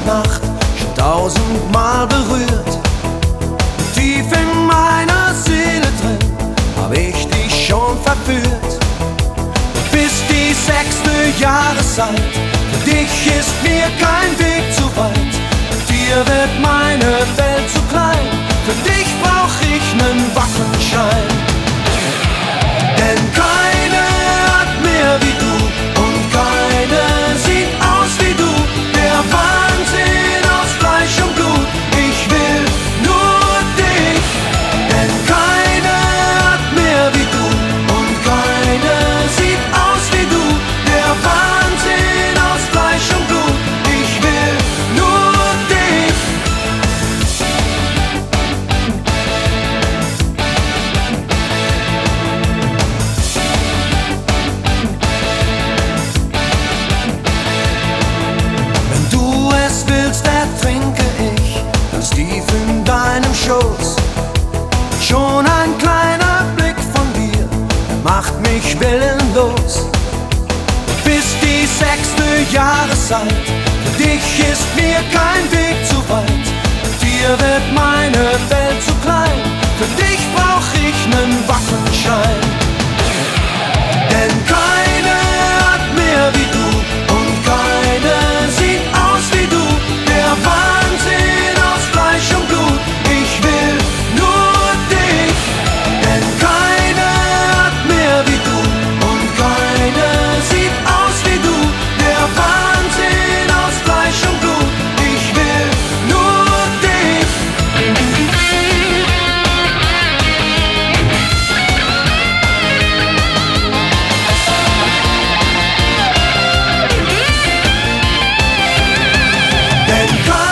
Nacht schon tausendmal berührt. Tief in meiner Seele drin hab ich dich schon verführt. Du bist die 6. Jahreszeit, für dich ist mir kein Weg zu weit. Mit dir wird meine Welt zu klein, für dich brauch ich nen Wackelschein. Denn keine hat mehr wie du und keine sieht aus wie du. Der Wahnsinn aus Fleisch und Blut, ich will nur dich. Denn keine hat mehr wie du und keine sieht aus wie du. Der Wahnsinn aus Fleisch und Blut, ich will nur dich. Wenn du es willst, ertrinke ich ganz tief in deinem Schoß. Schon ein kleiner Blick von dir macht mich willenlos. Du bist die 6. Jahreszeit, für dich ist mir kein Weg zu weit. Mit dir wird meine Welt zu klein, für dich brauch ich nen Wackelschein. Denn keine hat mehr wie du und keine sieht aus wie du. Der Wahnsinn aus Fleisch und Blut, ich will nur dich. Denn keine hat mehr wie du und keine sieht aus wie du. Der Wahnsinn aus Fleisch und Blut, ich will nur dich. Denn